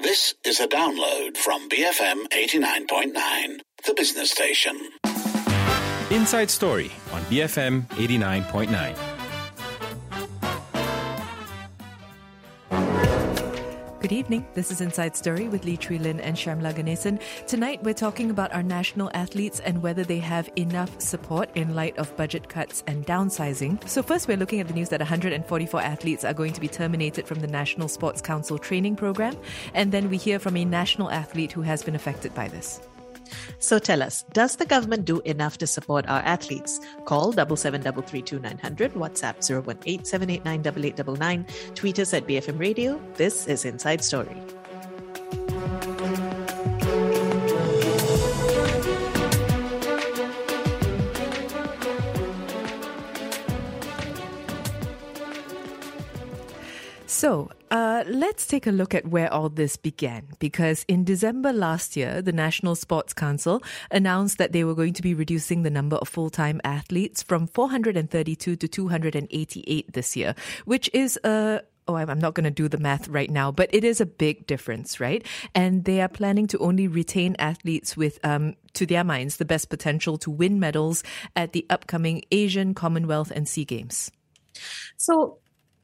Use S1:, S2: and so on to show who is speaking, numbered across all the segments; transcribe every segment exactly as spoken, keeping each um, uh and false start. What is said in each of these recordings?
S1: This is a download from B F M eighty-nine point nine, the business station.
S2: Inside Story on B F M eighty-nine point nine.
S3: Good evening. This is Inside Story with Lee Chui Lin and Shamla Ganesan. Tonight, we're talking about our national athletes and whether they have enough support in light of budget cuts and downsizing. So first, we're looking at the news that one hundred forty-four athletes are going to be terminated from the National Sports Council training program. And then we hear from a national athlete who has been affected by this.
S4: So tell us, does the government do enough to support our athletes? Call seven seven three three two nine hundred, WhatsApp zero one eight seven eight nine eight eight nine nine, tweet us at B F M Radio. This is Inside Story.
S3: So, uh, let's take a look at where all this began, because in December last year, the National Sports Council announced that they were going to be reducing the number of full-time athletes from four hundred thirty-two to two hundred eighty-eight this year, which is a Oh, I'm not going to do the math right now, but it is a big difference, right? And they are planning to only retain athletes with, um, to their minds, the best potential to win medals at the upcoming Asian, Commonwealth and SEA Games.
S4: So,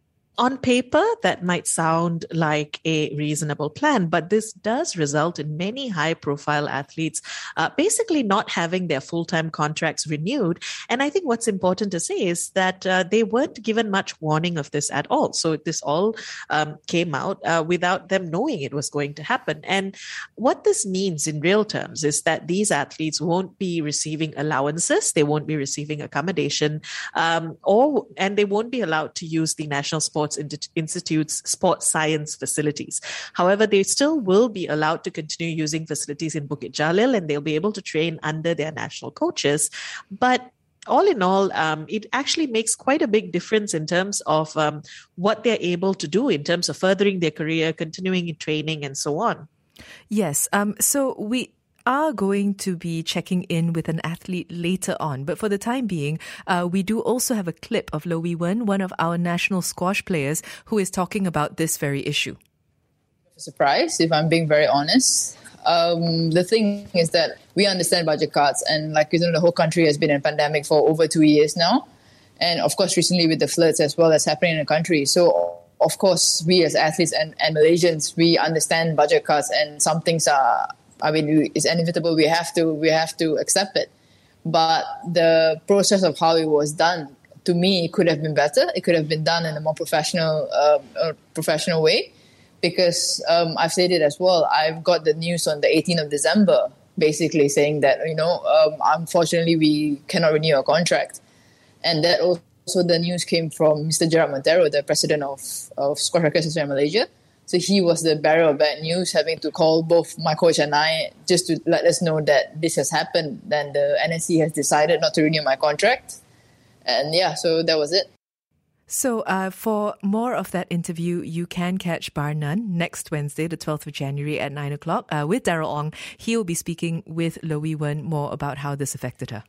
S4: on paper, that might sound like a reasonable plan, but this does result in many high-profile athletes uh, basically not having their full-time contracts renewed. And I think what's important to say is that uh, they weren't given much warning of this at all. So this all um, came out uh, without them knowing it was going to happen. And what this means in real terms is that these athletes won't be receiving allowances, they won't be receiving accommodation, um, or and they won't be allowed to use the National Sports Institute's sports science facilities. However, they still will be allowed to continue using facilities in Bukit Jalil, and they'll be able to train under their national coaches. But all in all, um, it actually makes quite a big difference in terms of um, what they're able to do in terms of furthering their career, continuing in training, and so on.
S3: Yes. Um, so we are going to be checking in with an athlete later on. But for the time being, uh, we do also have a clip of Loh Wee Wen, one of our national squash players, who is talking about this very issue.
S5: Surprise, if I'm being very honest. Um, the thing is that we understand budget cuts, and like you know, the whole country has been in a pandemic for over two years now. And of course, recently with the floods as well that's happening in the country. So of course, we as athletes and, and Malaysians, we understand budget cuts, and some things are I mean, it's inevitable. We have to, we have to accept it. But the process of how it was done, to me, could have been better. It could have been done in a more professional, uh, uh, professional way. Because um, I've said it as well. I've got the news on the eighteenth of December, basically saying that you know, um, unfortunately, we cannot renew our contract, and that also the news came from Mister Gerard Montero, the president of of Squash Racket Association of Malaysia. So he was the bearer of bad news, having to call both my coach and I just to let us know that this has happened. Then the N S C has decided not to renew my contract. And yeah, so that was it.
S3: So uh, for more of that interview, you can catch Bar None next Wednesday, the twelfth of January at nine o'clock uh, with Daryl Ong. He will be speaking with Loh Wee Wen more about how this affected her.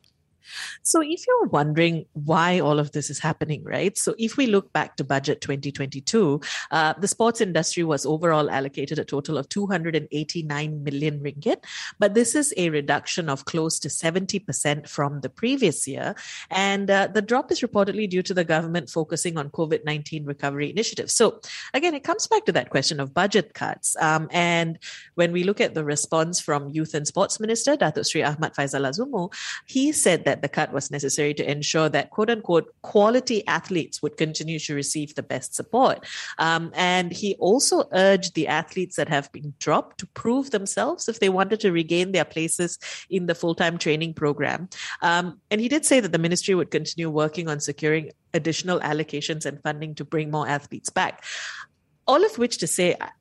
S4: So if you're wondering why all of this is happening, right? So if we look back to budget twenty twenty-two, uh, the sports industry was overall allocated a total of two hundred eighty-nine million ringgit. But this is a reduction of close to seventy percent from the previous year. And uh, the drop is reportedly due to the government focusing on COVID nineteen recovery initiatives. So again, it comes back to that question of budget cuts. Um, and when we look at the response from Youth and Sports Minister, Datuk Sri Ahmad Faizal Azumu, he said that the cut was necessary to ensure that quote-unquote quality athletes would continue to receive the best support. Um, and he also urged the athletes that have been dropped to prove themselves if they wanted to regain their places in the full-time training program. Um, and he did say that the ministry would continue working on securing additional allocations and funding to bring more athletes back. All of which to say, I,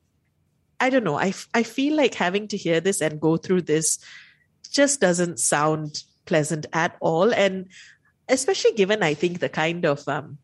S4: I don't know, I, I feel like having to hear this and go through this just doesn't sound pleasant at all. And especially given, I think, the kind of um,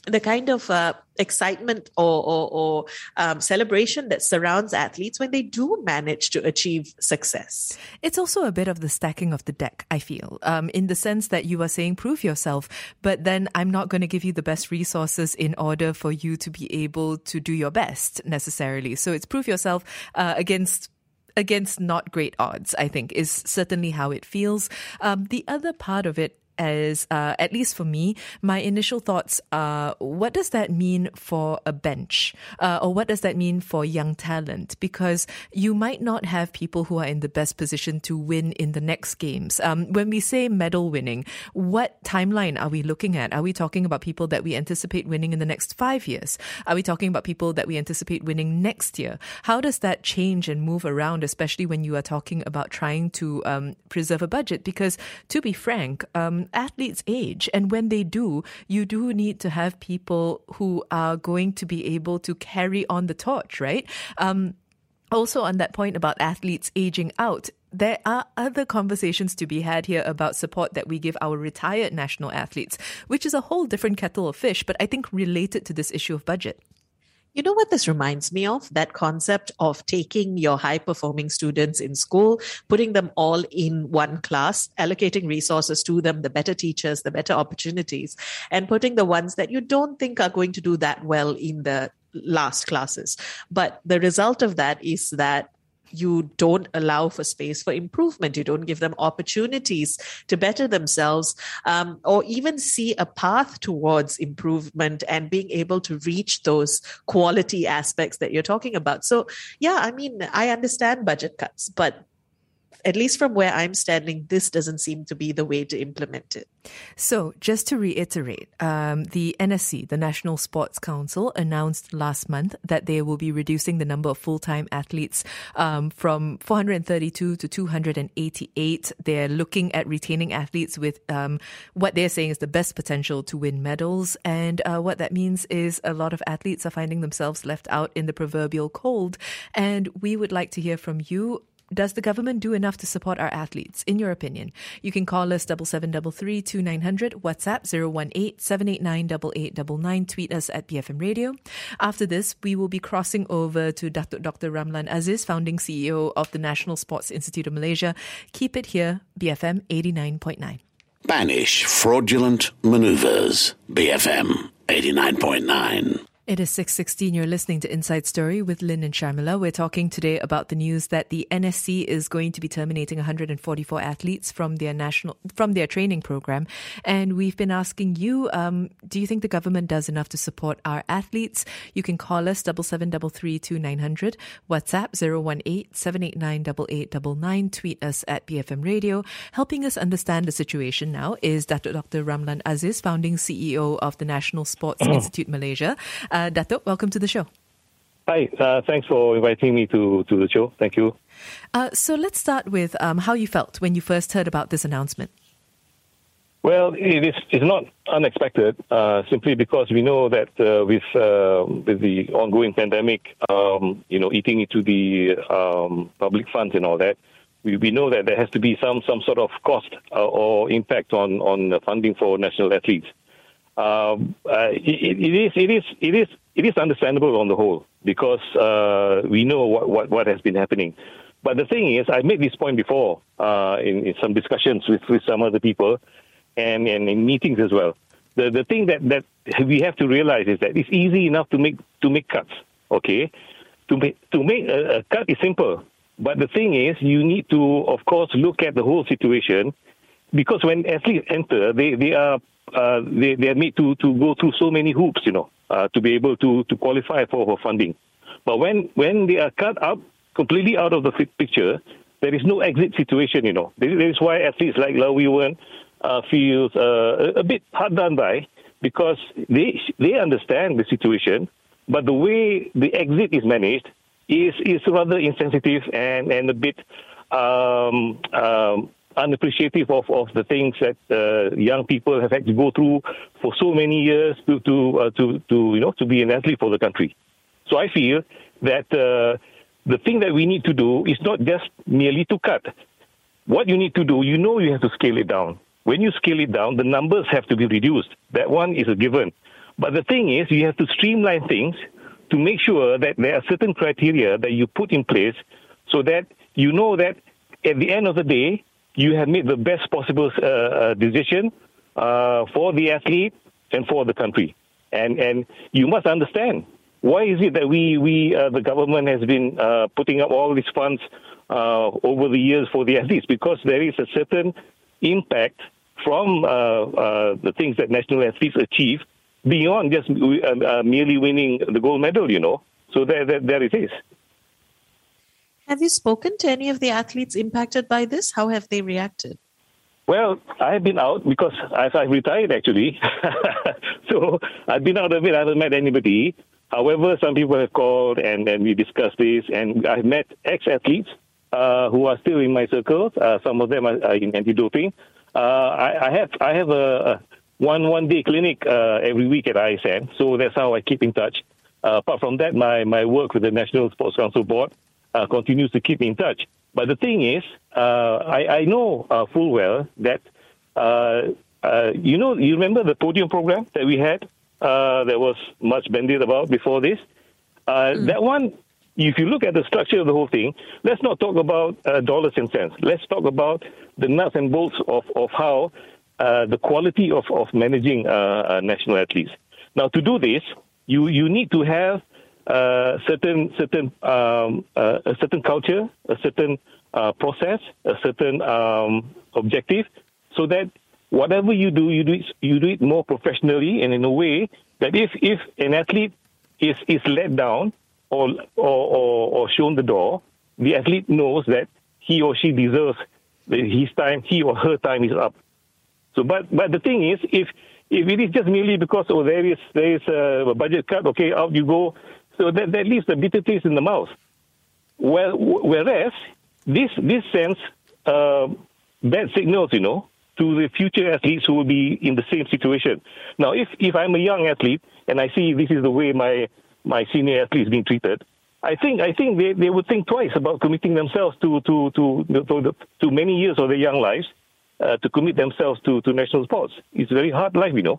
S4: the kind of uh, excitement or, or, or um, celebration that surrounds athletes when they do manage to achieve success.
S3: It's also a bit of the stacking of the deck, I feel, um, in the sense that you are saying prove yourself, but then I'm not going to give you the best resources in order for you to be able to do your best necessarily. So it's prove yourself uh, against against not great odds, I think, is certainly how it feels. Um, the other part of it, as uh, at least for me, my initial thoughts are, what does that mean for a bench? Uh, or what does that mean for young talent? Because you might not have people who are in the best position to win in the next games. Um, when we say medal winning, what timeline are we looking at? Are we talking about people that we anticipate winning in the next five years? Are we talking about people that we anticipate winning next year? How does that change and move around, especially when you are talking about trying to um, preserve a budget? Because to be frank, um, athletes age, and when they do, you do need to have people who are going to be able to carry on the torch, right? Um, also, on that point about athletes aging out, there are other conversations to be had here about support that we give our retired national athletes, which is a whole different kettle of fish, but I think related to this issue of budget.
S4: You know what this reminds me of? That concept of taking your high-performing students in school, putting them all in one class, allocating resources to them, the better teachers, the better opportunities, and putting the ones that you don't think are going to do that well in the last classes. But the result of that is that you don't allow for space for improvement. You don't give them opportunities to better themselves, um, or even see a path towards improvement and being able to reach those quality aspects that you're talking about. So, yeah, I mean, I understand budget cuts, but at least from where I'm standing, this doesn't seem to be the way to implement it.
S3: So just to reiterate, um, the N S C, the National Sports Council, announced last month that they will be reducing the number of full-time athletes um, from four hundred thirty-two to two hundred eighty-eight. They're looking at retaining athletes with um, what they're saying is the best potential to win medals. And uh, what that means is a lot of athletes are finding themselves left out in the proverbial cold. And we would like to hear from you. Does the government do enough to support our athletes, in your opinion? You can call us double seven double three two nine hundred, WhatsApp zero one eight seven eight nine eight eight nine nine, tweet us at B F M Radio. After this, we will be crossing over to Datuk Doctor Ramlan Aziz, founding C E O of the National Sports Institute of Malaysia. Keep it here, B F M eighty-nine point nine.
S1: Banish fraudulent maneuvers. B F M eighty-nine point nine.
S3: It is six sixteen. You're listening to Inside Story with Lynn and Sharmila. We're talking today about the news that the N S C is going to be terminating one hundred forty-four athletes from their national from their training program. And we've been asking you, um, do you think the government does enough to support our athletes? You can call us double seven double three two nine hundred, WhatsApp zero one eight seven eight nine eight eight nine nine, tweet us at B F M Radio. Helping us understand the situation now is Datuk Doctor Ramlan Aziz, founding C E O of the National Sports Institute Malaysia. Uh, Datuk, welcome to the show.
S6: Hi, uh, thanks for inviting me to, to the show. Thank you.
S3: Uh, so let's start with um, how you felt when you first heard about this announcement.
S6: Well, it is it's not unexpected, uh, simply because we know that uh, with uh, with the ongoing pandemic, um, you know, eating into the um, public funds and all that, we, we know that there has to be some some sort of cost uh, or impact on on funding for national athletes. Um, uh, it, it is it is it is it is understandable on the whole, because uh, we know what, what, what has been happening. But the thing is, I made this point before uh, in, in some discussions with, with some other people and, and in meetings as well. The the thing that, that we have to realize is that it's easy enough to make to make cuts. Okay, to make to make a, a cut is simple. But the thing is, you need to, of course, look at the whole situation, because when athletes enter, they they are Uh, they, they are made to, to go through so many hoops, you know, uh, to be able to, to qualify for, for funding. But when, when they are cut up, completely out of the picture, there is no exit situation, you know. That is why athletes like Lau Wee Wen uh, feels uh, a bit hard done by, because they they understand the situation, but the way the exit is managed is, is rather insensitive and, and a bit um, um, unappreciative of, of the things that uh, young people have had to go through for so many years to to, uh, to to you know to be an athlete for the country. So I feel that uh, the thing that we need to do is not just merely to cut. What you need to do, you know, you have to scale it down. When you scale it down, the numbers have to be reduced. That one is a given. But the thing is, you have to streamline things to make sure that there are certain criteria that you put in place so that you know that at the end of the day, you have made the best possible uh, decision uh, for the athlete and for the country. And and you must understand, why is it that we, we uh, the government has been uh, putting up all these funds uh, over the years for the athletes? Because there is a certain impact from uh, uh, the things that national athletes achieve beyond just uh, uh, merely winning the gold medal, you know. So there, there, there it is.
S4: Have you spoken to any of the athletes impacted by this? How have they reacted?
S6: Well, I've been out because I've, I've retired, actually. So I've been out of it. I haven't met anybody. However, some people have called and, and we discussed this. And I've met ex-athletes uh, who are still in my circles. Uh, some of them are, are in anti-doping. Uh, I, I have I have a, a one one day clinic uh, every week at I S N, so that's how I keep in touch. Uh, apart from that, my, my work with the National Sports Council Board uh, continues to keep me in touch. But the thing is, uh, I, I know uh, full well that uh, uh, you know you remember the podium program that we had uh, that was much bandied about before this. Uh, mm. That one, if you look at the structure of the whole thing, let's not talk about uh, dollars and cents. Let's talk about the nuts and bolts of, of how uh, the quality of, of managing uh, uh, national athletes. Now, to do this, you, you need to have uh, certain certain um, uh, a certain culture, a certain uh, process, a certain um, objective, so that whatever you do, you do it, you do it more professionally and in a way that if, if an athlete is, is let down, Or, or, or shown the door, the athlete knows that he or she deserves his time, he or her time is up. So, but but the thing is, if if it is just merely because oh there is there is a budget cut, okay, out you go, so that, that leaves the bitter taste in the mouth. Well, whereas this this sends uh, bad signals, you know, to the future athletes who will be in the same situation. Now, if if I'm a young athlete and I see this is the way my my senior athletes being treated, I think I think they, they would think twice about committing themselves to to to to, to many years of their young lives uh, to commit themselves to, to national sports. It's a very hard life, you know.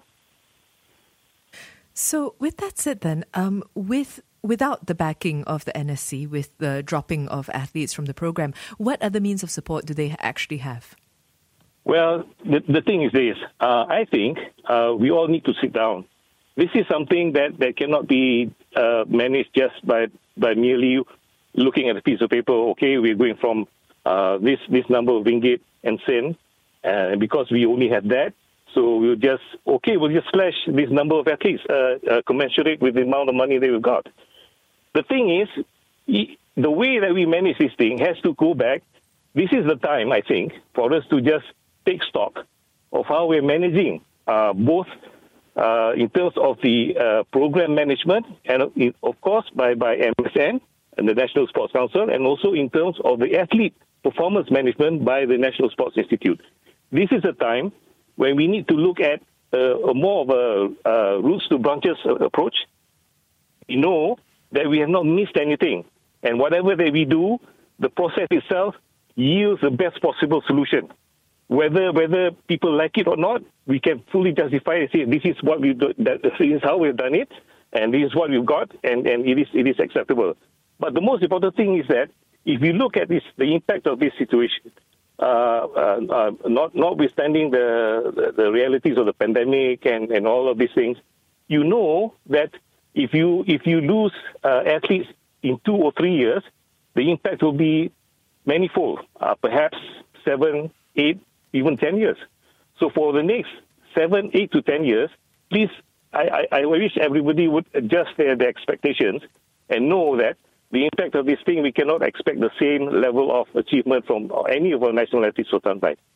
S3: So with that said then, um, with without the backing of the N S C, with the dropping of athletes from the program, what other means of support do they actually have?
S6: Well, the, the thing is this. Uh, I think uh, we all need to sit down. This is something that, that cannot be uh, managed just by, by merely looking at a piece of paper. Okay, we're going from uh, this this number of ringgit and sen, and because we only have that, so we'll just okay, we'll just slash this number of athletes uh, uh, commensurate with the amount of money that we've got. The thing is, the way that we manage this thing has to go back. This is the time, I think, for us to just take stock of how we're managing uh, both. Uh, in terms of the uh, program management, and uh, of course by, by M S N and the National Sports Council, and also in terms of the athlete performance management by the National Sports Institute. This is a time when we need to look at uh, a more of a uh, roots to branches approach. We know that we have not missed anything, and whatever that we do, the process itself yields the best possible solution. Whether whether people like it or not, we can fully justify and say this is what we do, that this is how we've done it, and this is what we've got, and, and it is it is acceptable. But the most important thing is that if you look at this, the impact of this situation, uh, uh, uh, not notwithstanding the, the the realities of the pandemic and, and all of these things, you know that if you if you lose uh, athletes in two or three years, the impact will be manifold, uh, perhaps seven, eight. Even ten years. So for the next seven, eight to ten years, please, I, I, I wish everybody would adjust their, their expectations and know that the impact of this thing, we cannot expect the same level of achievement from any of our national athletes for some time.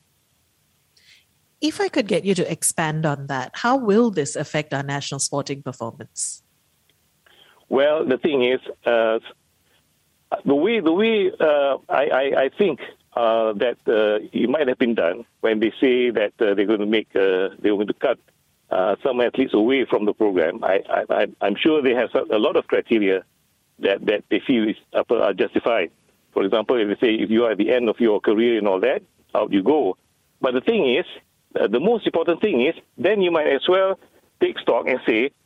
S4: If I could get you to expand on that, how will this affect our national sporting performance?
S6: Well, the thing is, uh, the way the way uh, I, I, I think Uh, that uh, it might have been done when they say that uh, they're going to make, uh, they're going to cut uh, some athletes away from the program. I, I, I'm sure they have a lot of criteria that, that they feel is, uh, are justified. For example, if they say if you are at the end of your career and all that, out you go. But the thing is, uh, the most important thing is, then you might as well take stock and say,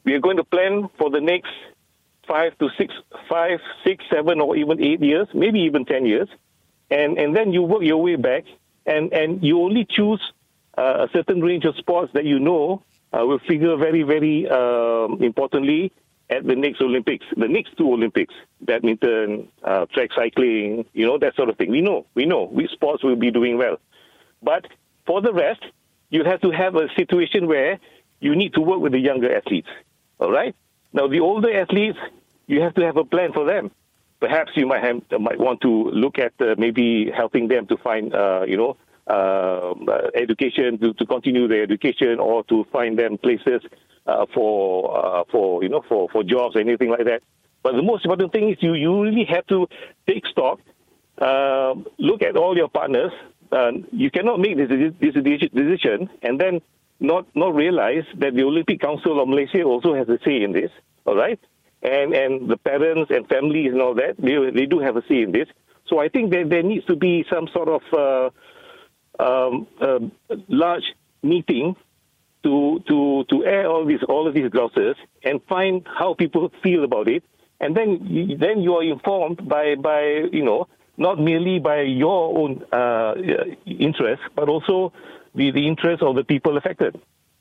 S6: we are going to plan for the next five to six, five, six, seven, or even eight years, maybe even ten years, and and then you work your way back, and and you only choose uh, a certain range of sports that you know uh, will figure very, very um, importantly at the next Olympics, the next two Olympics, badminton, uh, track cycling, you know, that sort of thing. We know, we know which sports will be doing well. But for the rest, you have to have a situation where you need to work with the younger athletes, all right? Now, the older athletes, you have to have a plan for them. Perhaps you might have, might want to look at uh, maybe helping them to find, uh, you know, uh, education, to, to continue their education, or to find them places uh, for, uh, for you know, for, for jobs, anything like that. But the most important thing is you, you really have to take stock, uh, look at all your partners. Uh, you cannot make this, this decision and then not not realize that the Olympic Council of Malaysia also has a say in this, all right? And and the parents and families and all that, they, they do have a say in this. So I think that there needs to be some sort of uh, um, uh, large meeting to to to air all these all of these grouses and find how people feel about it, and then then you are informed by by you know not merely by your own uh, interest, but also the the interest of the people affected.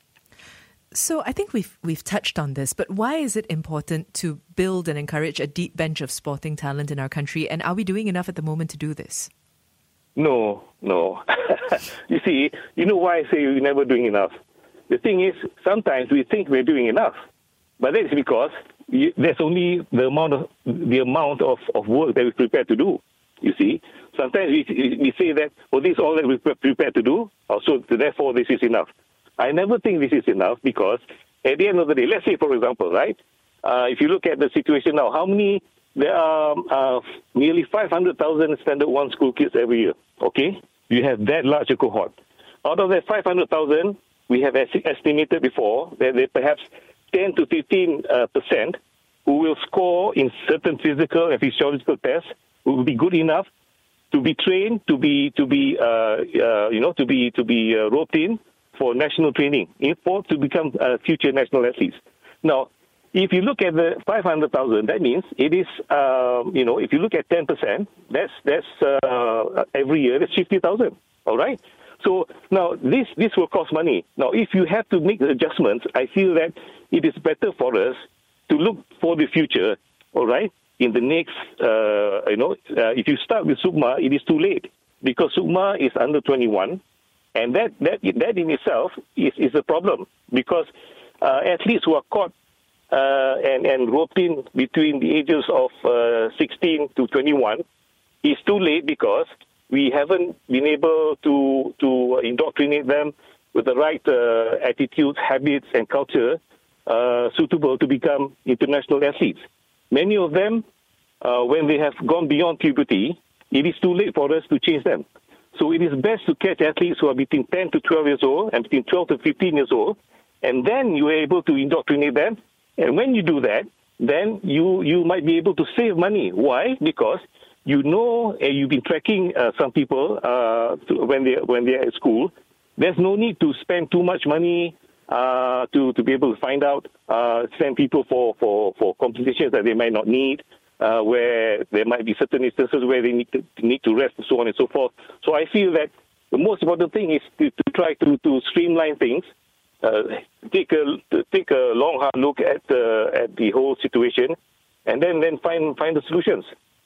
S3: So I think we've we've touched on this, but why is it important to build and encourage a deep bench of sporting talent in our country? And are we doing enough at the moment to do this?
S6: No, no. You see, you know why I say we're never doing enough? The thing is, sometimes we think we're doing enough, but that's because you, there's only the amount of the amount of, of work that we're prepared to do. You see, sometimes we we say that, well, this is all that we're prepared to do, so therefore this is enough. I never think this is enough, because at the end of the day, let's say, for example, right, uh, if you look at the situation now, how many, there are uh, nearly five hundred thousand standard one school kids every year, okay? You have that large a cohort. Out of that five hundred thousand, we have estimated before that there perhaps ten to fifteen percent who will score in certain physical and physiological tests, who will be good enough to be trained, to be, to be, uh, uh, you know, to be, to be uh, roped in for national training, for to become uh, future national athletes. Now, if you look at the five hundred thousand, that means it is, um, you know, if you look at ten percent, that's that's uh, every year, that's fifty thousand, all right? So now this, this will cost money. Now, if you have to make adjustments, I feel that it is better for us to look for the future, all right? In the next, uh, you know, uh, if you start with SUKMA, it is too late, because SUKMA is under twenty-one. And that, that, that in itself is, is a problem, because uh, athletes who are caught uh, and, and roped in between the ages of uh, sixteen to twenty-one is too late, because we haven't been able to, to indoctrinate them with the right uh, attitudes, habits, and culture uh, suitable to become international athletes. Many of them, uh, when they have gone beyond puberty, it is too late for us to change them. So it is best to catch athletes who are between ten to twelve years old and between twelve to fifteen years old, and then you are able to indoctrinate them. And when you do that, then you, you might be able to save money. Why? Because you know, uh, you've been tracking uh, some people uh, to, when they when they're at school. There's no need to spend too much money uh, to to be able to find out, uh, send people for, for, for competitions that they might not need. Uh, where there might be certain instances where they need to need to rest and so on and so forth. So I feel that the most important thing is to, to try to, to streamline things, uh, take a take a long hard look at uh, at the whole situation, and then, then find find the solutions.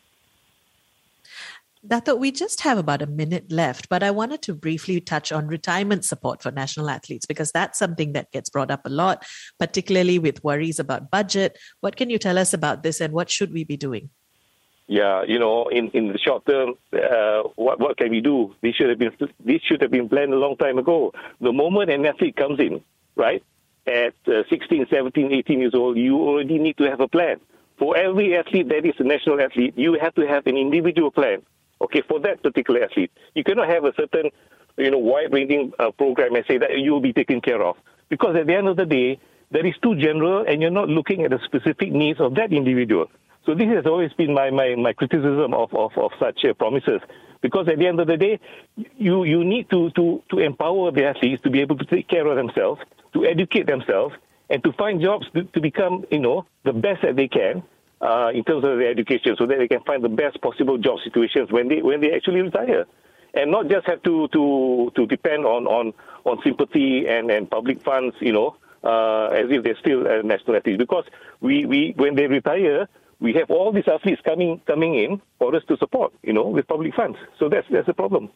S4: Dato', we just have about a minute left, but I wanted to briefly touch on retirement support for national athletes, because that's something that gets brought up a lot, particularly with worries about budget. What can you tell us about this, and what should we be doing?
S6: Yeah, you know, in, in the short term, uh, what what can we do? This should have been this should have been planned a long time ago. The moment an athlete comes in, right, at uh, sixteen, seventeen, eighteen years old, you already need to have a plan. For every athlete that is a national athlete, you have to have an individual plan. Okay, for that particular athlete, you cannot have a certain, you know, wide-ranging uh, program and say that you will be taken care of. Because at the end of the day, that is too general, and you're not looking at the specific needs of that individual. So this has always been my my, my criticism of of, of such uh, promises. Because at the end of the day, you you need to, to to empower the athletes to be able to take care of themselves, to educate themselves, and to find jobs to, to become, you know, the best that they can uh, in terms of their education, so that they can find the best possible job situations when they when they actually retire, and not just have to to, to depend on, on, on sympathy and, and public funds, you know, uh, as if they're still uh, national athletes. Because we, we when they retire, we have all these athletes coming coming in for us to support, you know, with public funds. So that's that's the problem.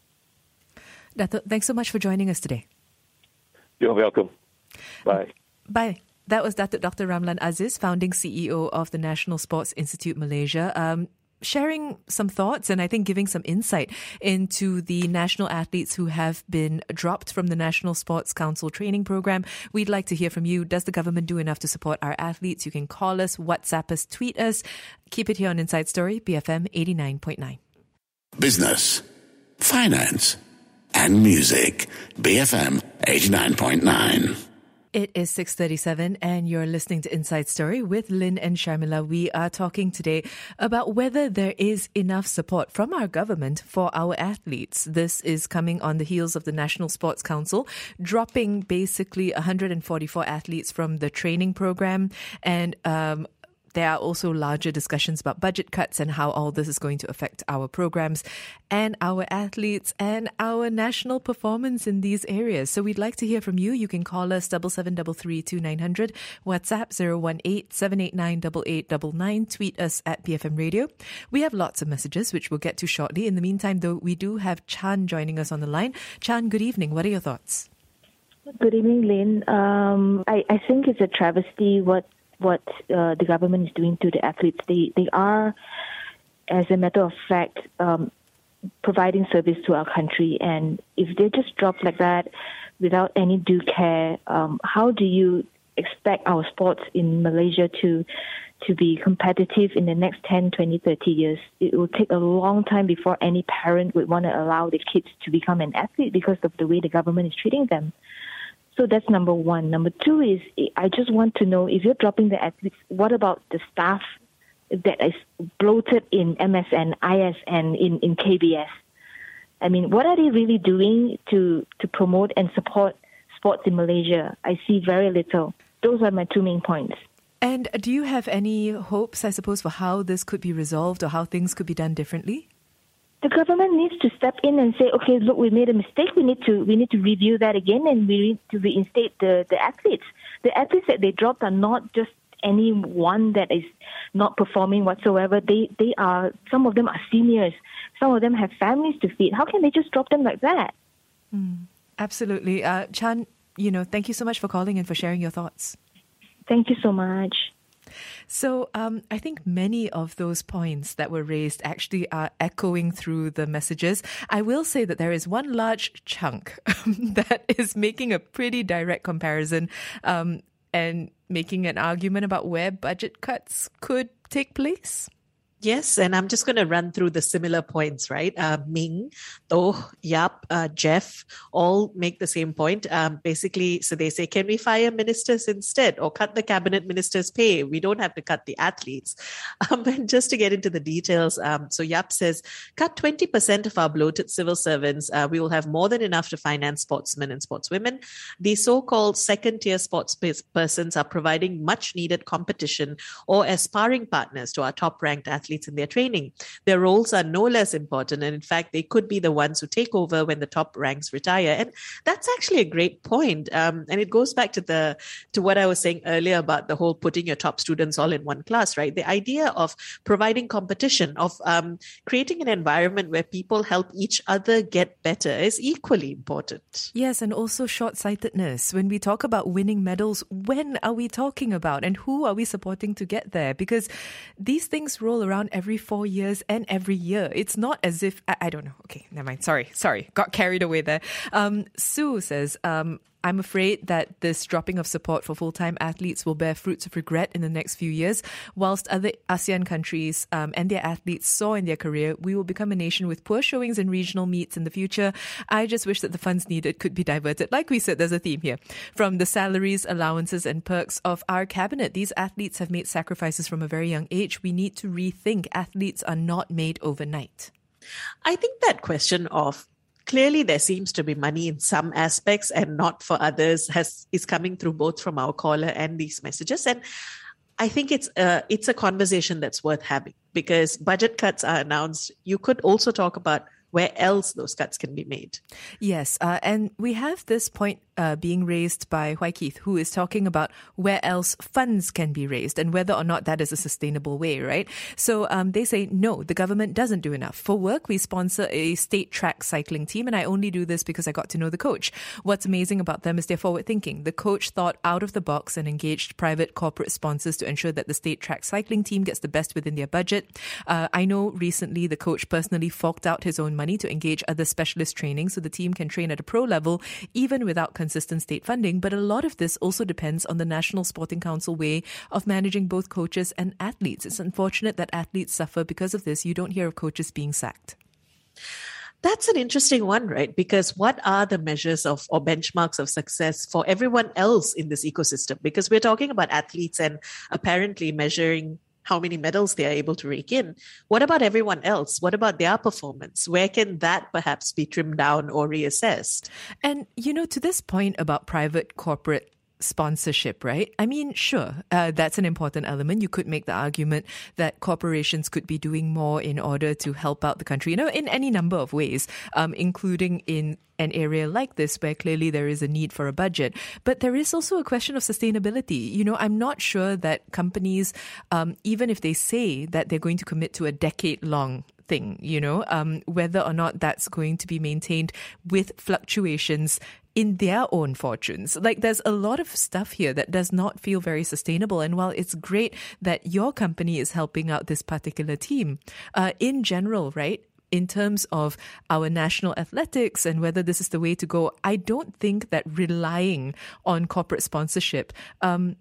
S3: Dato, thanks so much for joining us today.
S6: You're welcome. Bye.
S3: Bye. That was Datuk Doctor Ramlan Aziz, founding C E O of the National Sports Institute Malaysia, um, sharing some thoughts and I think giving some insight into the national athletes who have been dropped from the National Sports Council training program. We'd like to hear from you. Does the government do enough to support our athletes? You can call us, WhatsApp us, tweet us. Keep it here on Inside Story, B F M eighty-nine point nine.
S1: Business, finance, and music. B F M eighty-nine point nine.
S3: It is six thirty-seven and you're listening to Inside Story with Lynn and Sharmila. We are talking today about whether there is enough support from our government for our athletes. This is coming on the heels of the National Sports Council dropping basically one hundred forty-four athletes from the training program, and um, there are also larger discussions about budget cuts and how all this is going to affect our programs and our athletes and our national performance in these areas. So we'd like to hear from you. You can call us seven seven three three two nine zero zero, WhatsApp zero one eight seven eight nine eight eight nine nine, tweet us at B F M Radio. We have lots of messages, which we'll get to shortly. In the meantime, though, we do have Chan joining us on the line. Chan, good evening. What are your thoughts?
S7: Good evening, Lynn. Um, I, I think it's a travesty what what uh, the government is doing to the athletes. They they are, as a matter of fact, um, providing service to our country. And if they just drop like that without any due care, um, how do you expect our sports in Malaysia to to be competitive in the next ten, twenty, thirty years? It will take a long time before any parent would want to allow the kids to become an athlete because of the way the government is treating them. So that's number one. Number two is, I just want to know, if you're dropping the athletes, what about the staff that is bloated in M S N, I S N, in, in K B S? I mean, what are they really doing to, to promote and support sports in Malaysia? I see very little. Those are my two main points.
S3: And do you have any hopes, I suppose, for how this could be resolved or how things could be done differently?
S7: The government needs to step in and say, okay, look, we made a mistake. We need to we need to review that again, and we need to reinstate the, the athletes. The athletes that they dropped are not just any one that is not performing whatsoever. They they are, some of them are seniors. Some of them have families to feed. How can they just drop them like that?
S3: Mm, absolutely. Uh, Chan, you know, thank you so much for calling and for sharing your thoughts.
S7: Thank you so much.
S3: So um, I think many of those points that were raised actually are echoing through the messages. I will say that there is one large chunk that is making a pretty direct comparison um, and making an argument about where budget cuts could take place.
S4: Yes, and I'm just going to run through the similar points, right? Uh, Ming, Toh, Yap, uh, Jeff, all make the same point. Um, basically, so they say, can we fire ministers instead or cut the cabinet minister's pay? We don't have to cut the athletes. Um, and just to get into the details, um, so Yap says, cut twenty percent of our bloated civil servants. Uh, we will have more than enough to finance sportsmen and sportswomen. The so-called second-tier sports persons are providing much-needed competition or as sparring partners to our top-ranked athletes in their training. Their roles are no less important, and in fact, they could be the ones who take over when the top ranks retire. And that's actually a great point. Um, and it goes back to the to what I was saying earlier about the whole putting your top students all in one class, right? The idea of providing competition, of um, creating an environment where people help each other get better is equally important.
S3: Yes, and also short-sightedness. When we talk about winning medals, when are we talking about and who are we supporting to get there? Because these things roll around every four years and every year. It's not as if, I, I don't know. Okay, never mind. Sorry, sorry. Got carried away there. Um, Sue says, um, I'm afraid that this dropping of support for full-time athletes will bear fruits of regret in the next few years. Whilst other ASEAN countries um, and their athletes soar in their career, we will become a nation with poor showings in regional meets in the future. I just wish that the funds needed could be diverted. Like we said, there's a theme here. From the salaries, allowances and perks of our cabinet, these athletes have made sacrifices from a very young age. We need to rethink. Athletes are not made overnight.
S4: I think that question of clearly there seems to be money in some aspects and not for others, has is coming through both from our caller and these messages. And I think it's a, it's a conversation that's worth having, because budget cuts are announced. You could also talk about where else those cuts can be made.
S3: Yes, uh, and we have this point uh, being raised by Hoai Keith, who is talking about where else funds can be raised and whether or not that is a sustainable way, right? So um, they say, no, the government doesn't do enough. For work, we sponsor a state track cycling team, and I only do this because I got to know the coach. What's amazing about them is they're forward thinking. The coach thought out of the box and engaged private corporate sponsors to ensure that the state track cycling team gets the best within their budget. Uh, I know recently the coach personally forked out his own money to engage other specialist training so the team can train at a pro level even without consistent state funding. But a lot of this also depends on the National Sporting Council way of managing both coaches and athletes. It's unfortunate that athletes suffer because of this. You don't hear of coaches being sacked.
S4: That's an interesting one, right? Because what are the measures of or benchmarks of success for everyone else in this ecosystem? Because we're talking about athletes and apparently measuring how many medals they are able to rake in. What about everyone else? What about their performance? Where can that perhaps be trimmed down or reassessed?
S3: And, you know, to this point about private corporate sponsorship, right? I mean, sure, uh, that's an important element. You could make the argument that corporations could be doing more in order to help out the country, you know, in any number of ways, um, including in an area like this where clearly there is a need for a budget. But there is also a question of sustainability. You know, I'm not sure that companies, um, even if they say that they're going to commit to a decade-long thing, you know, um, whether or not that's going to be maintained with fluctuations in their own fortunes. Like, there's a lot of stuff here that does not feel very sustainable. And while it's great that your company is helping out this particular team, uh, in general, right, in terms of our national athletics and whether this is the way to go, I don't think that relying on corporate sponsorship, um,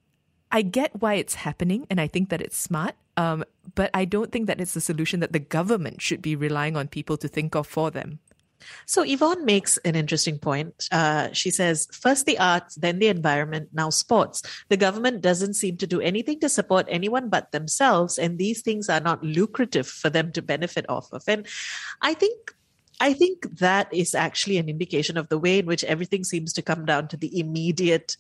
S3: I get why it's happening and I think that it's smart, um, but I don't think that it's a solution that the government should be relying on people to think of for them.
S4: So Yvonne makes an interesting point. Uh, she says, first the arts, then the environment, now sports. The government doesn't seem to do anything to support anyone but themselves, and these things are not lucrative for them to benefit off of. And I think I think that is actually an indication of the way in which everything seems to come down to the immediate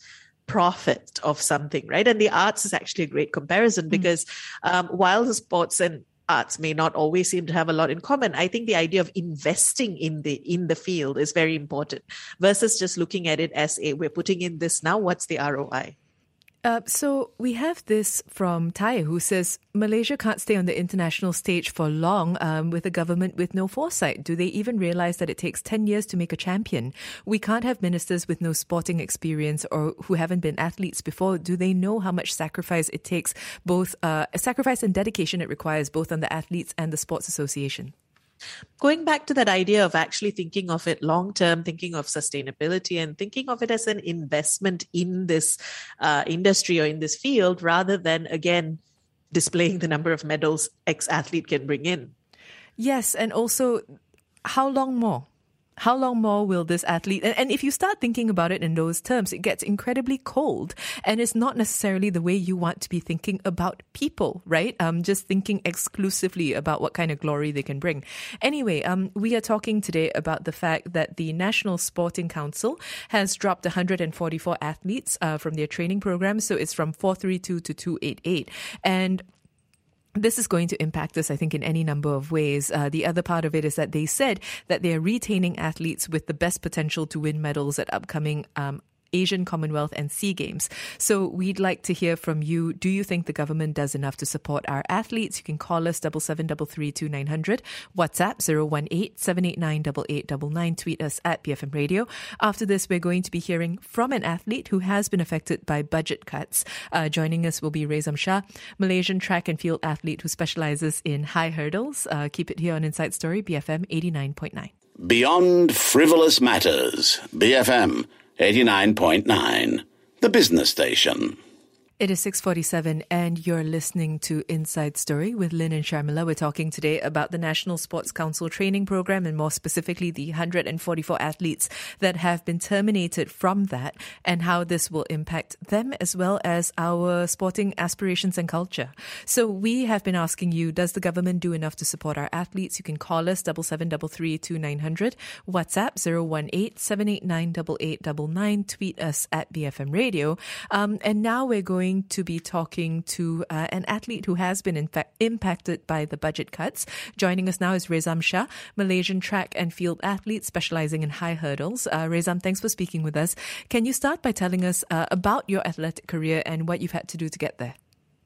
S4: profit of something, right? And the arts is actually a great comparison because um, while the sports and arts may not always seem to have a lot in common, I think the idea of investing in the in the field is very important versus just looking at it as a, we're putting in this now, what's the R O I?
S3: Uh, so we have this from Ty, who says, Malaysia can't stay on the international stage for long um, with a government with no foresight. Do they even realize that it takes ten years to make a champion? We can't have ministers with no sporting experience or who haven't been athletes before. Do they know how much sacrifice it takes, both uh, sacrifice and dedication it requires, both on the athletes and the sports association?
S4: Going back to that idea of actually thinking of it long term, thinking of sustainability and thinking of it as an investment in this uh, industry or in this field, rather than, again, displaying the number of medals ex-athlete can bring in.
S3: Yes, and also, how long more? How long more will this athlete... And, and if you start thinking about it in those terms, it gets incredibly cold. And it's not necessarily the way you want to be thinking about people, right? Um, just thinking exclusively about what kind of glory they can bring. Anyway, um, we are talking today about the fact that the National Sporting Council has dropped one hundred forty-four athletes uh, from their training program. So it's from four thirty-two to two eighty-eight. And this is going to impact us, I think, in any number of ways. Uh, the other part of it is that they said that they're retaining athletes with the best potential to win medals at upcoming um, Asian, Commonwealth and SEA Games. So we'd like to hear from you. Do you think the government does enough to support our athletes? You can call us seven seven three three two nine zero zero, WhatsApp zero one eight seven eight nine eight eight nine nine, tweet us at B F M Radio. After this, we're going to be hearing from an athlete who has been affected by budget cuts. Uh, joining us will be Rezam Shah, Malaysian track and field athlete who specializes in high hurdles. Uh, keep it here on Inside Story, B F M eighty-nine point nine.
S1: Beyond Frivolous Matters, B F M eighty-nine point nine, the business station.
S3: It is six forty-seven and you're listening to Inside Story with Lynn and Sharmila. We're talking today about the National Sports Council training program and more specifically the one hundred forty-four athletes that have been terminated from that and how this will impact them as well as our sporting aspirations and culture. So we have been asking you, does the government do enough to support our athletes? You can call us seven seven three three two nine hundred, WhatsApp zero one eight seven eight nine eight eight nine nine, tweet us at B F M Radio. Um, and now we're going to be talking to uh, an athlete who has been in fact impacted by the budget cuts. Joining us now is Rezam Shah, Malaysian track and field athlete specializing in high hurdles. Uh, Rezam, thanks for speaking with us. Can you start by telling us uh, about your athletic career and what you've had to do to get there?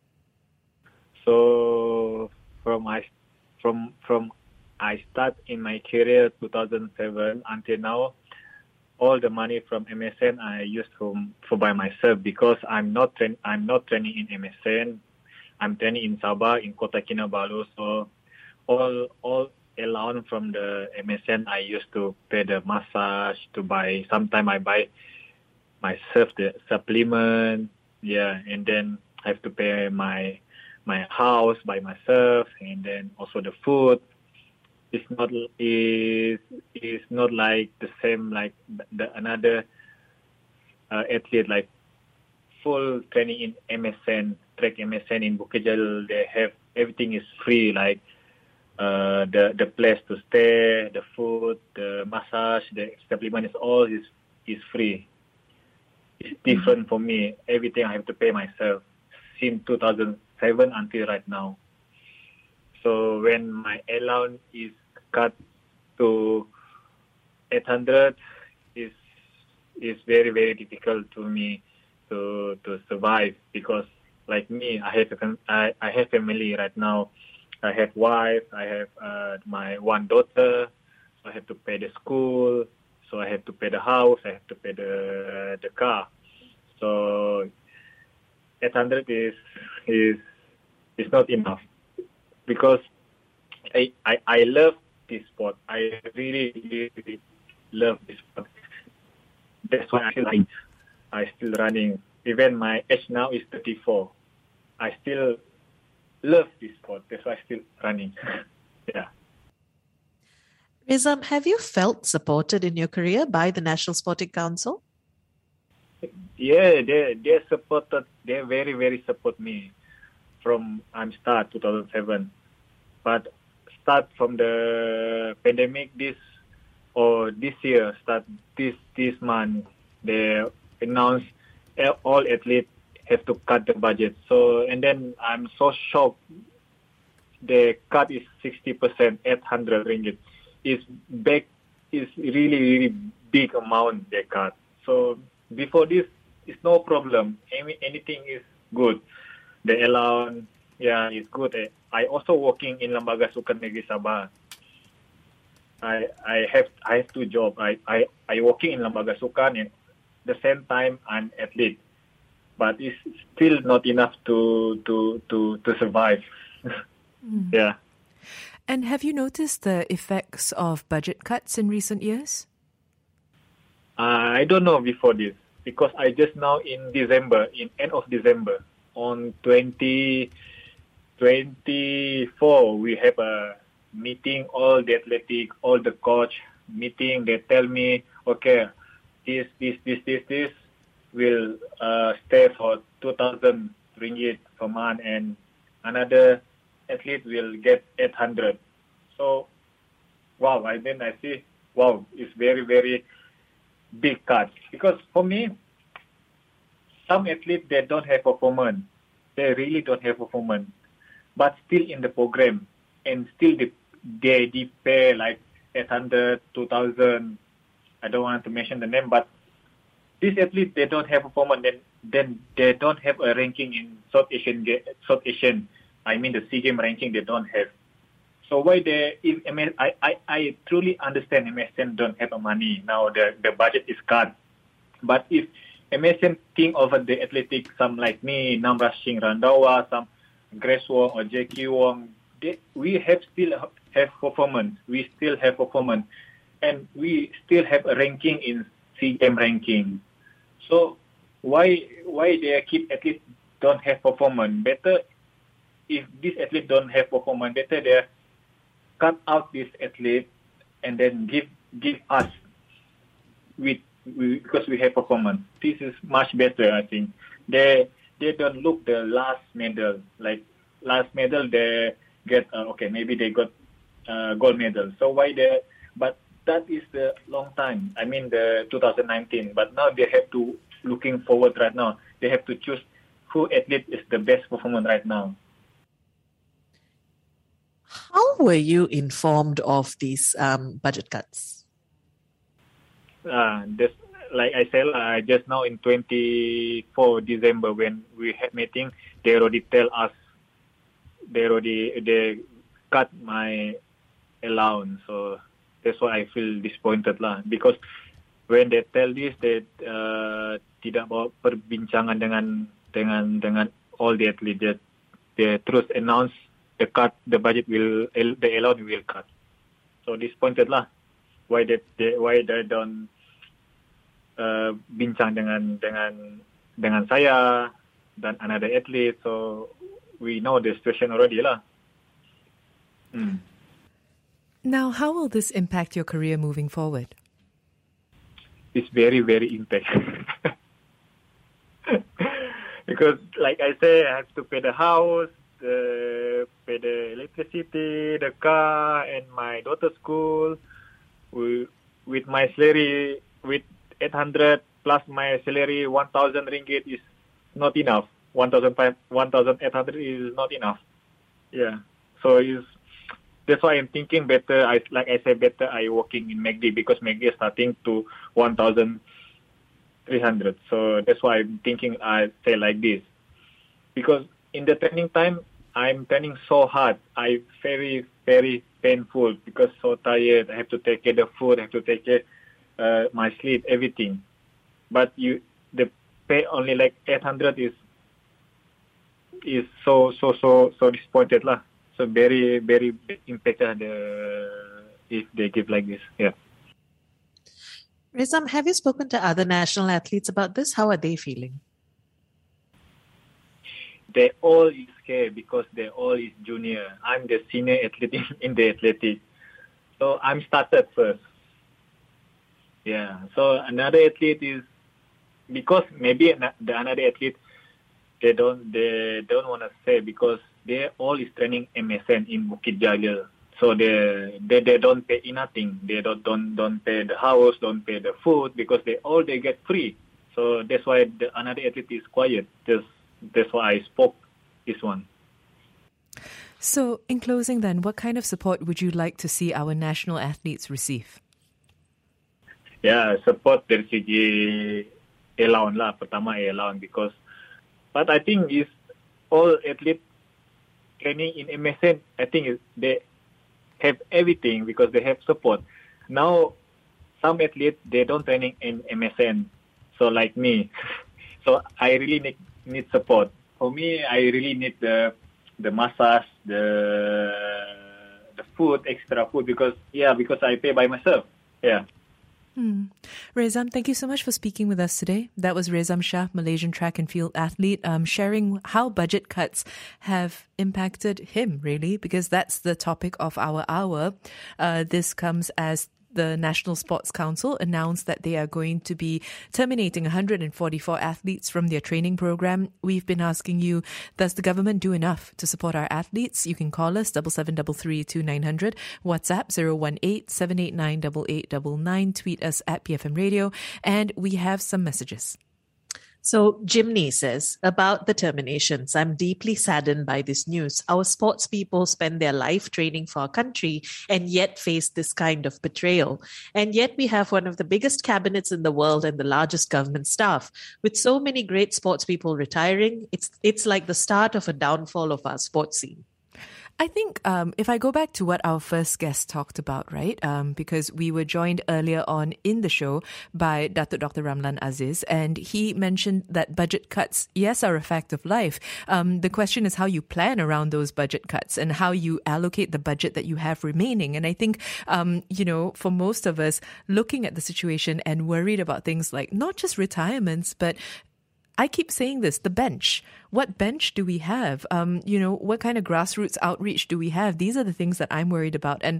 S8: So from I from from I start in my career two thousand seven until now, all the money from M S N I used for, for by myself because I'm not train, I'm not training in M S N. I'm training in Sabah in Kota Kinabalu. So all all allowance from the M S N I used to pay the massage, to buy. Sometimes I buy myself the supplement. Yeah, and then I have to pay my my house by myself, and then also the food. It's not is is not like the same like the another uh, athlete like full training in M S N, track M S N in Bukit Jalil. They have everything is free, like uh, the the place to stay, the food, the massage, the supplement is all is is free. It's different for me. Everything I have to pay myself since two thousand seven until right now. So when my allowance is cut to eight hundred, is is very very difficult to me to to survive because like me, I have a, I, I have family right now. I have wife, I have uh, my one daughter. So I have to pay the school. So I have to pay the house. I have to pay the the car. So eight hundred is is is not enough because I I, I love this sport. I really, really love this sport. That's why I feel like I still running. Even my age now is thirty-four. I still love this sport. That's why I still running. Yeah.
S4: Rezam, have you felt supported in your career by the National Sporting Council?
S8: Yeah, they they supported. They very very support me from I'm start two thousand seven, but start from the pandemic this or this year start this this month they announced all athletes have to cut the budget. So and then I'm so shocked. The cut is sixty percent, eight hundred ringgit. Is big, is really really big amount they cut. So before this, it's no problem. Any, anything is good. The allowance, yeah, it's good. I also working in Lembaga Sukan Negeri Sabah. I I have I have two jobs. I, I I working in Lembaga Sukan and the same time I'm athlete, but it's still not enough to to to to survive. mm. Yeah.
S3: And have you noticed the effects of budget cuts in recent years?
S8: Uh, I don't know before this because I just now in December, in end of December on twenty twenty-four, we have a meeting, all the athletic, all the coach meeting. They tell me, okay, this, this, this, this, this will uh, stay for two thousand ringgit per month and another athlete will get eight hundred. So, wow, I then I see, wow, it's very, very big cut. Because for me, some athletes, they don't have performance. They really don't have performance. But still in the program and still they, they, they pay like eight hundred, two thousand. I don't want to mention the name, but these athletes, they don't have performance. Then, then they don't have a ranking in South Asian, South Asian, I mean the SEA Games ranking, they don't have. So why they, if M S, I, I, I truly understand M S N don't have money. Now the, the budget is cut. But if M S N think over the athletic, some like me, Namraj Singh Randawa, some Grace Wong or Jackie Wong, they, we have still have performance. We still have performance. And we still have a ranking in SEA Games ranking. So why why they keep at least don't have performance. Better if this athlete don't have performance, better they cut out this athlete and then give give us with, with because we have performance. This is much better, I think. They they don't look the last medal. Like last medal they get uh, okay, maybe they got uh, gold medal. So why they? But that is the long time. I mean the two thousand nineteen. But now they have to looking forward right now. They have to choose who athlete is the best performance right now.
S4: How were you informed of these um, budget cuts?
S8: Uh, this, like I said, uh, just now in twenty-fourth December when we had meeting, they already tell us, they already they cut my allowance. So that's why I feel disappointed lah. Because when they tell this, they uh, tidak bawa perbincangan dengan dengan dengan all the athletes. They, they terus announce the cut, the budget will, the allowance will cut. So disappointed lah. Why they, they why they don't uh, bincang dengan dengan dengan saya dan another athlete. So we know the situation already lah. Hmm.
S3: Now, how will this impact your career moving forward?
S8: It's very, very impact. Because, like I say, I have to pay the house, the, pay the electricity, the car, and my daughter's school. We, with my salary, with eight hundred plus my salary, one thousand ringgit is not enough. one thousand eight hundred is not enough. Yeah. So it's, that's why I'm thinking better, I, like I said, better I working in MACD because MACD is starting to one thousand three hundred. So that's why I'm thinking I say like this. Because in the training time, I'm training so hard. I very, very painful because so tired. I have to take care of the food, I have to take care uh, my sleep, everything. But you, the pay only like eight hundred is is so, so, so, so disappointed lah. So very, very impacted the, if they give like this. Yeah.
S4: Rizam, have you spoken to other national athletes about this? How are they feeling?
S8: They all is scared because they all is junior. I'm the senior athlete in, in the athletic. So I'm started first. Yeah. So another athlete is, because maybe the another athlete, they don't, they don't want to say because they all is training M S N in Bukit Jalil. So they, they they don't pay nothing. They don't don't don't pay the house, don't pay the food because they all they get free. So that's why the another athlete is quiet. Just that's why I spoke this one.
S3: So in closing then, what kind of support would you like to see our national athletes receive?
S8: Yeah, support dari segi allowance lah. Pertama allowance because, but I think is all athletes training in M S N, I think they have everything because they have support. Now, some athletes, they don't training in M S N. So like me. So I really need, need support. For me, I really need the the massage, the the food, extra food because, yeah, because I pay by myself. Yeah.
S3: Hmm. Rezam, thank you so much for speaking with us today. That was Rezam Shah, Malaysian track and field athlete, um, sharing how budget cuts have impacted him, really, because that's the topic of our hour. Uh, this comes as the National Sports Council announced that they are going to be terminating one hundred forty-four athletes from their training program. We've been asking you, does the government do enough to support our athletes? You can call us seven seven three three two nine zero zero, WhatsApp zero one eight seven eight nine eight eight nine nine, tweet us at P F M Radio, and we have some messages.
S4: So Jimny says, about the terminations, I'm deeply saddened by this news. Our sports people spend their life training for our country and yet face this kind of betrayal. And yet we have one of the biggest cabinets in the world and the largest government staff. With so many great sports people retiring, it's it's like the start of a downfall of our sports scene.
S3: I think um, if I go back to what our first guest talked about, right, um, because we were joined earlier on in the show by Datuk Doctor Ramlan Aziz, and he mentioned that budget cuts, yes, are a fact of life. Um, the question is how you plan around those budget cuts and how you allocate the budget that you have remaining. And I think, um, you know, for most of us, looking at the situation and worried about things like not just retirements, but I keep saying this, the bench. What bench do we have? Um, you know, what kind of grassroots outreach do we have? These are the things that I'm worried about. And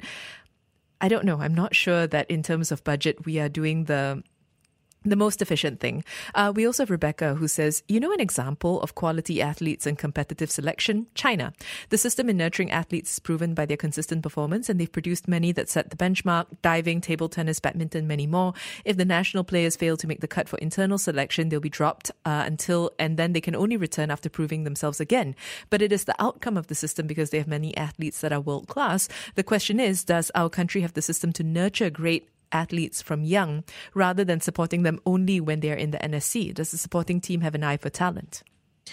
S3: I don't know. I'm not sure that in terms of budget, we are doing the the most efficient thing. Uh, we also have Rebecca who says, you know, an example of quality athletes and competitive selection? China. The system in nurturing athletes is proven by their consistent performance, and they've produced many that set the benchmark: diving, table tennis, badminton, many more. If the national players fail to make the cut for internal selection, they'll be dropped uh, until, and then they can only return after proving themselves again. But it is the outcome of the system because they have many athletes that are world class. The question is, does our country have the system to nurture great athletes from young rather than supporting them only when they're in the N S C? Does the supporting team have an eye for talent?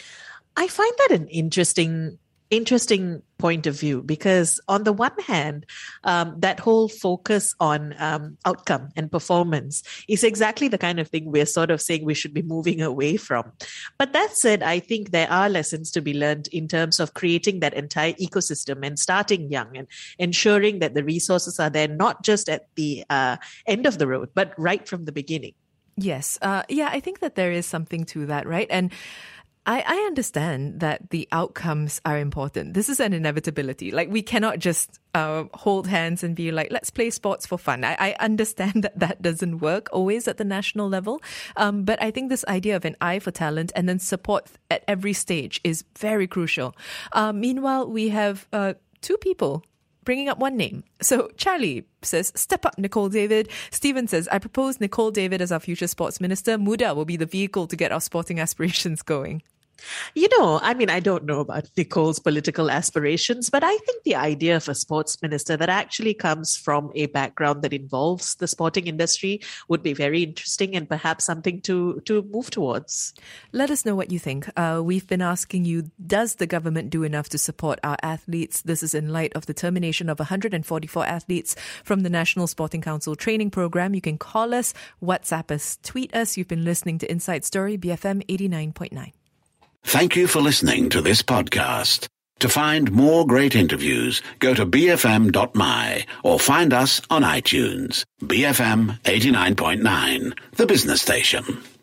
S4: I find that an interesting interesting point of view, because on the one hand, um, that whole focus on um, outcome and performance is exactly the kind of thing we're sort of saying we should be moving away from. But that said, I think there are lessons to be learned in terms of creating that entire ecosystem and starting young and ensuring that the resources are there, not just at the uh, end of the road, but right from the beginning.
S3: Yes. Uh, yeah, I think that there is something to that, right? And I, I understand that the outcomes are important. This is an inevitability. Like, we cannot just uh, hold hands and be like, let's play sports for fun. I, I understand that that doesn't work always at the national level. Um, but I think this idea of an eye for talent and then support at every stage is very crucial. Uh, meanwhile, we have uh, two people bringing up one name. So Charlie says, step up, Nicole David. Stephen says, I propose Nicole David as our future sports minister. Muda will be the vehicle to get our sporting aspirations going.
S4: You know, I mean, I don't know about Nicole's political aspirations, but I think the idea of a sports minister that actually comes from a background that involves the sporting industry would be very interesting and perhaps something to, to move towards.
S3: Let us know what you think. Uh, we've been asking you, does the government do enough to support our athletes? This is in light of the termination of one hundred forty-four athletes from the National Sporting Council training program. You can call us, WhatsApp us, tweet us. You've been listening to Inside Story, B F M eighty-nine point nine.
S1: Thank you for listening to this podcast. To find more great interviews, go to b f m dot m y or find us on iTunes. B F M eighty-nine point nine, the business station.